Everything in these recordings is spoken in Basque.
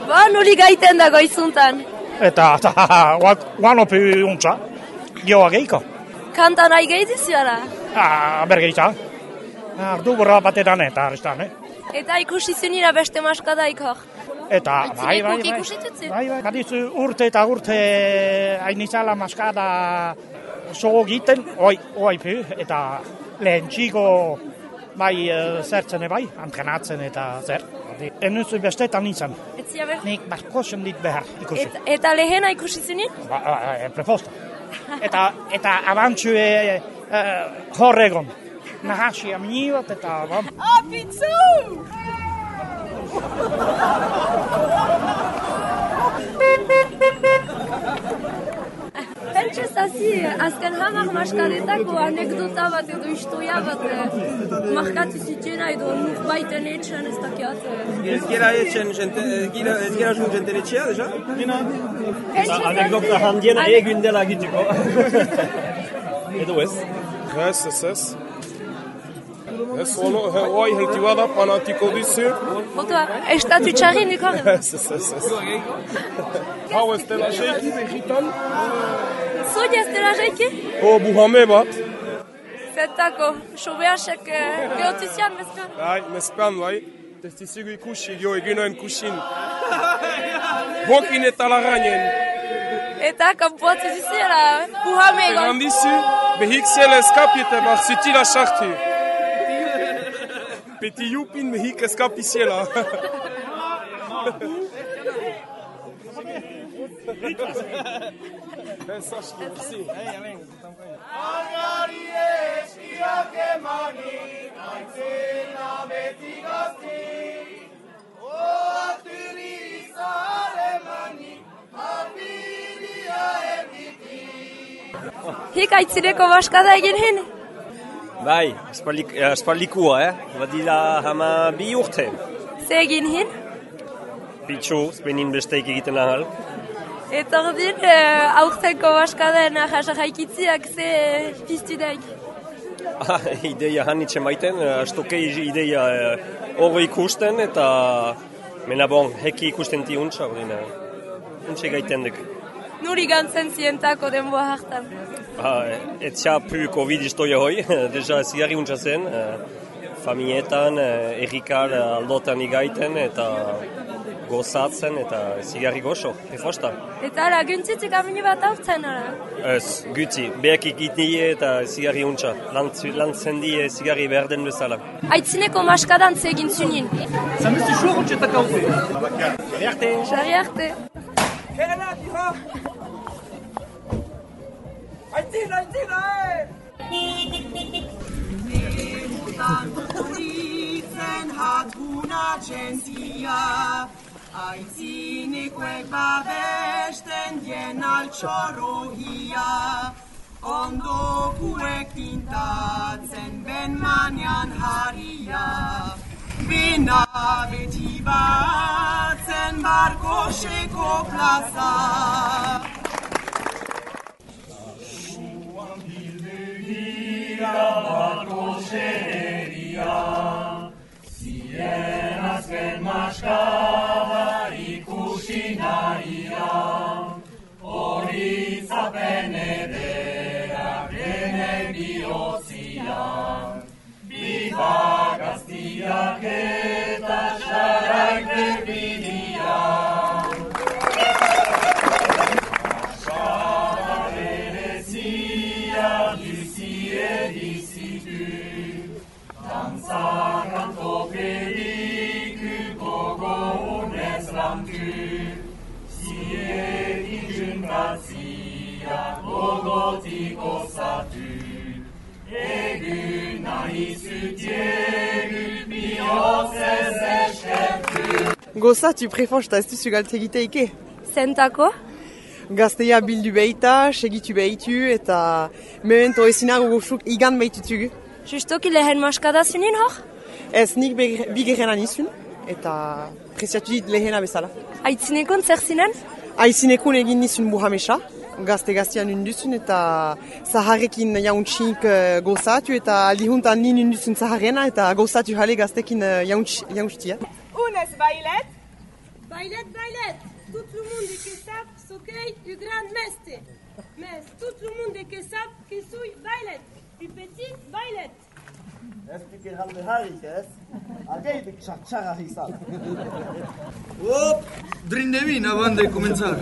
Ba, nuli gaiten dago izuntan. Eta guanopi untza, gioa geiko. Kanta nahi gehizizuara? Bergeitza. Ardu borra batetan eta arestan, Eta ikusi zunira beste maskadaik hor? Eta, bai. Ikusitutzen? Bai, badizu urte eta urte hainizala maskada sogo egiten, oaipu, eta lehen txiko bai zertzen bai, antrenatzen eta zer. Enuzu bestetan izan. Etzia behar? Nik barkosen dit behar ikusi. Eta lehena ikusi zunin? Preposta. Eta abantzue horregon. Nahasi amniot eta... Pizzu! Pentsa zazi, azken hamar maskadetako anekdota bat edo istoia bat markatu zitena edo nuk baiten etxen ez dakiat. Ez gira zuen jenten etxea, deja? Anekdota handiena egun dela gitiko. Edo ez? Ez. Ez hoi helti bada panatiko dizu. Otoa, estatu txarri nik horren? Ez. Hau ez dela jeiki behitan? Zoi ez dela jeiki? Buhame bat. Zentako, sobeasek geotizian mezkan? Bai, mezkan bai. Testizigu ikusi, jo eginoen kusin. Bokin eta laganen. Eta kanpoatzi zizera, buhame egon. Egan dizu, behik zela eskapiete bar zutila sartu. Peti jupin behik eskapiziela. Angari eskiak emanik, aitzena beti gaztik. Oaturi izalemanik, apidia erditik. Hik aitzineko maskada egin hin? Bai, espaldikua, badila hama 2 urte. Ze egin hin? Pitxo, zbenin besteik egiten ahal. Eta ordin, aurtenko maskaden jaikitziak ze piztu daik? Ideia hanitzen baiten, astoke ideia hori ikusten eta mena bon, heki ikusten ti untsa, untsa gaiten dek. Nuri gantzen zientako denboa hartan. Etzia pu COVID istoia hoi, deja zigarri untsa zen, familietan, errikar aldotan igaiten eta gozatzen eta zigarri goxo, efosta. Eta ala, güntzitzik amini bat hautzen, ala? Ez, guti, behak ikitnie eta zigarri untsa, lantzen die zigarri berden bezala. Aitzineko maskadan zegin zunin. Zamiztu xo rutxetak hauze. Xarri arte. Kera, tira! Aitzina! Turitzen hatuna txentzia, aitzinekoek babesten dien altxorrohia, ondokuek tintatzen ben manian harria, bena beti batzen barkoseko plaza. Barkoseria, zien azken maskada ikusi nahia, hori zapen ederak denek bihozia, biba gaztiak eta xaraik berbidia. Kanto pediku gogo unez lantu, ziegin juntatzia gogotiko zatu, egun nahi zutiegu bihotzez eskertu. Goza, tu prefansta ez duzu galtegiteike? Zentako? Gazteia bildu behita, segitu behitu eta memento ezinago gozuk igan behitutugu. Justoki lehen maskada zunin hor? Ez nik bigerrenan izun eta preziatu dit lehena bezala. Aitzinekon zer zinen? Aitzinekon egin nizun buhamesa, gazte-gaztean unduzun eta zaharrekin jauntxik gozatu eta aldihuntan nin unduzun zaharrena eta gozatu jale gaztekin jauntxtia. Unez bailet? Bailet, tout le monde que sape s'occupe du grand mestre. Mais tout le monde que sape que suis bailet, du petit bailet. Ez piker halde harrik, ez? Ageitek txarra izan. Drindebin, abande komentzar.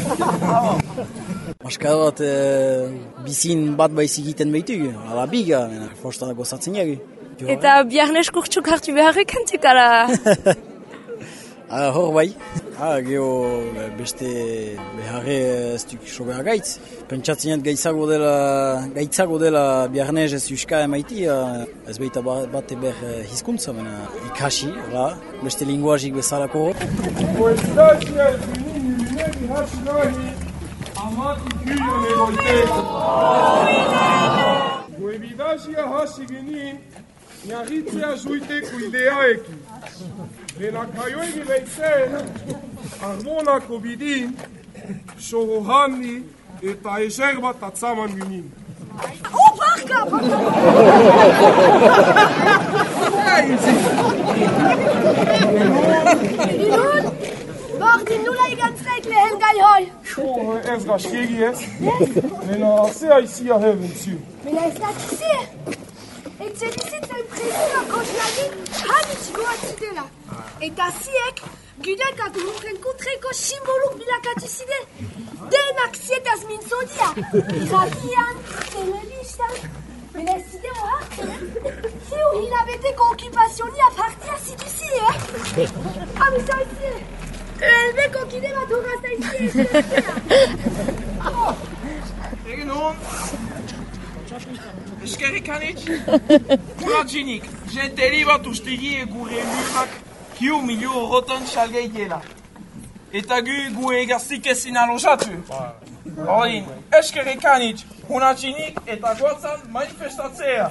Maskada bat bizin bat baizik egiten behitu, ala biga, fosta gozatzen jagi. Eta biarnes kurtsuk hartu beharrik antik, ala? Hor bai, geho beste beharre ez duk sobera gaitz. Pentsatzen gaitzago dela biarnez ez euska emaiti, ez behita bat eber hizkuntza, ikasi, beste linguazik bezalako. Poestatia ezbinin nilinegi hasi nahi, amati kyrion egoiteko. Goebidasia hasi genin, niagitzea zuiteko ideaekin. Lenakaioegi behitzen, armonako bidin, sohohandi eta eser bat atzaman ginen. Barka! Dinun, bordin nula igantzek lehen gai hoi. Ez gaskegi ez, lena azea izia heven zu. Mena ez datzi. Etxedizitzen prezioa koznagin hanitz goatzi dela. Eta ziek, gudekak urren kontreko simboluk bilakatu zide. Denak zietaz mintzodia. Iratian, telebistan. Mena ez zide hartzen, ziu hilabeteko okupazionia partia zituzi, Amisa izi. Elbeko kide bat horazta izi. Egin hon. Eskerrik anitz. Kuratzinik, jenteri bat ustegi gure lurrak kiu milio horretan salgei dela. Eta gu egaztik ezin alozatu. Horin, eskerrik anitz, kuratzinik eta goatzan manifestatzea.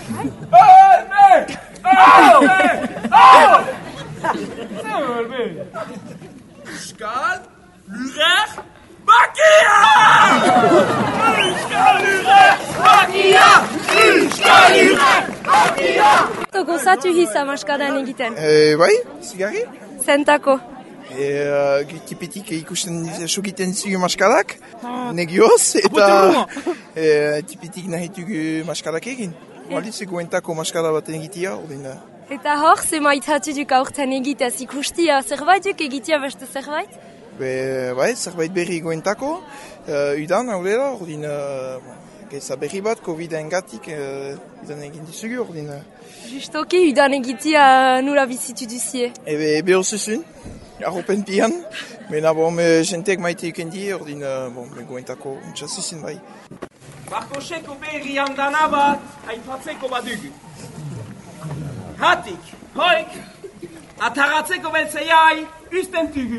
Euskal Lurrak Bakia! Euskal Lurrak Bakia! Euskal Lurrak Bakia! Gozatu hisa maskadan egiten. Bai, zigarri? Zentako. Tipetik ikusten sugiten zigu maskadak, negioz, eta tipetik nahitugu maskadak egin. Balitze goentako maskada baten egitea, ordina. Eta hor, ze maitatu duk aurten egitez ikustia, zerbait duk egitea beste zerbait? Bai, zerbait berri goentako, udan hau dela, ordina, geza berri bat, COVID-engatik udan egin dizugu, ordina. Justoki, udan egitea nula bizitu duzie? Behor zuzun, arropen pian, mena jentek maite ukendi, ordina, goentako untxazuzun bai. Barkoseko berri handana bat, aipatzeko badugu. Hatik, hoik, ataratzeko beltzeiai, ustentugu.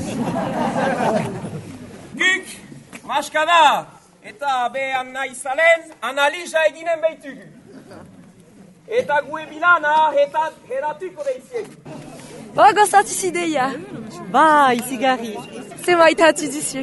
Guk, maskada, eta behan nahi zalen, analiza eginen behitugu. Eta gue bilana, eta heratuko deiziegu. Ba, gozatu zideia. Ba, izigarri. Ze maitatu duzu?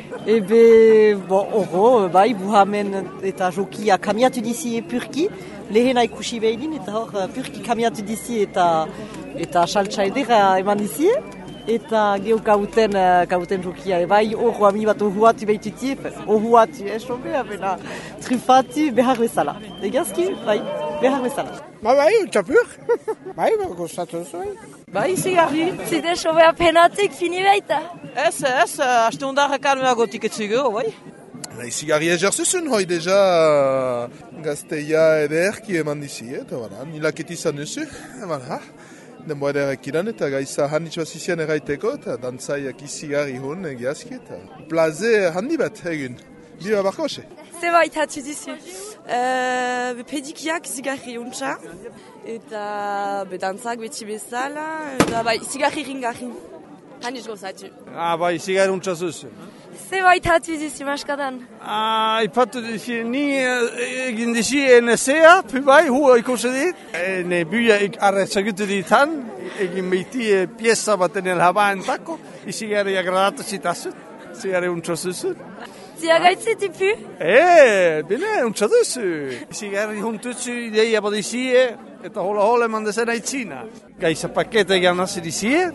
Bai, buhamen eta jokia kamiatu dizi purki. Lehena ikusi behinin, eta hor purki kamiatu dizi eta saltsa edera eman dizi. Eta geho gauten jokia, bai, horro ami bat ohuatu behituti, ohuatu, esomea, bena, trufatu behar bezala. Egazki, bai, behar bezala. Bai, txapur. Bai, gozatu duzu, bai. Bai, zigarri. Zide sobea penatik fini baita? Ez, haste hundarrekan meagotik etzugu, bai. Zigarri ezerzuzun hoi deja gazteia ederki eman dizi, eta nilaketi izan duzu, denboa ederekidan eta gaiza handitz bat zizian erraiteko, eta dantzaiak izigarri hon egiazki, eta plaze handi bat egin. Biba barkose. Ze maitatu duzu? Pedikiak zigarri untxa, eta dantzak beti bezala, eta bai, zigarri ringarri. Handitz gozatu. Bai, zigarri untxa zuzu. Ze maitatu duzu maskadan? Ipatu duzu, ni egin dizi NSA, bai, hua ikusi dit. Ne buia arretzagutu ditan, egin behiti pieza baten elhabaentako, zigarri agradatu zitazut, zigarri untxa zuzu. Ziagaitze tipu? Bine, untxa duzu. Zigarri huntutzu ideia badizie, eta hola eman dezen aitzina. Gaiza pakete egin hasi dizie,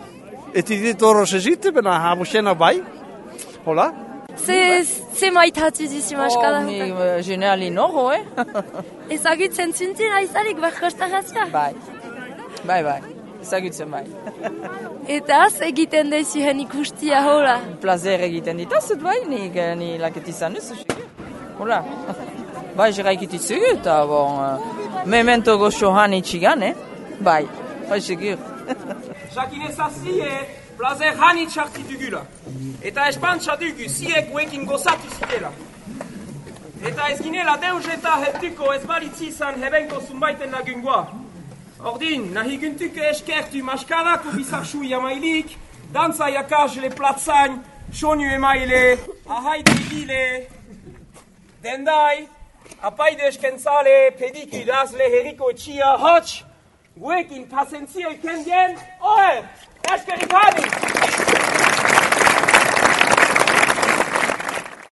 dit horro sezite, bena habuxena bai. Hola? Ze maitatzen dizi maskada? Ni generali noho, Ezagutzen zintzen aizarik bakostarrazia? Bai. Ezagutzen bai. Eta az egiten dezihen ikustia hola? Plazer egiten ditazut bai, ni laketizan ez. Hola. Bai, jeraikititzugu eta memento goxohan itxigan, Bai, segur. Jakin ezazi, plazer hanitz hartitugula. Eta espantza dugu, ziek guekin gozatu zitela. Eta ez ginela deus eta hertuko ez balitzi izan hebenko zunbaiten lagungoa. Ordin, nahi guntuke eskertu maskadako bizarxu jamailik, dantza jakazle platzain, sonu emaile, ahaide egile, dendai, apaide eskentzale, pediku idazle herriko etxia, hotx, guekin pasentzio ikendien, oher, eskerik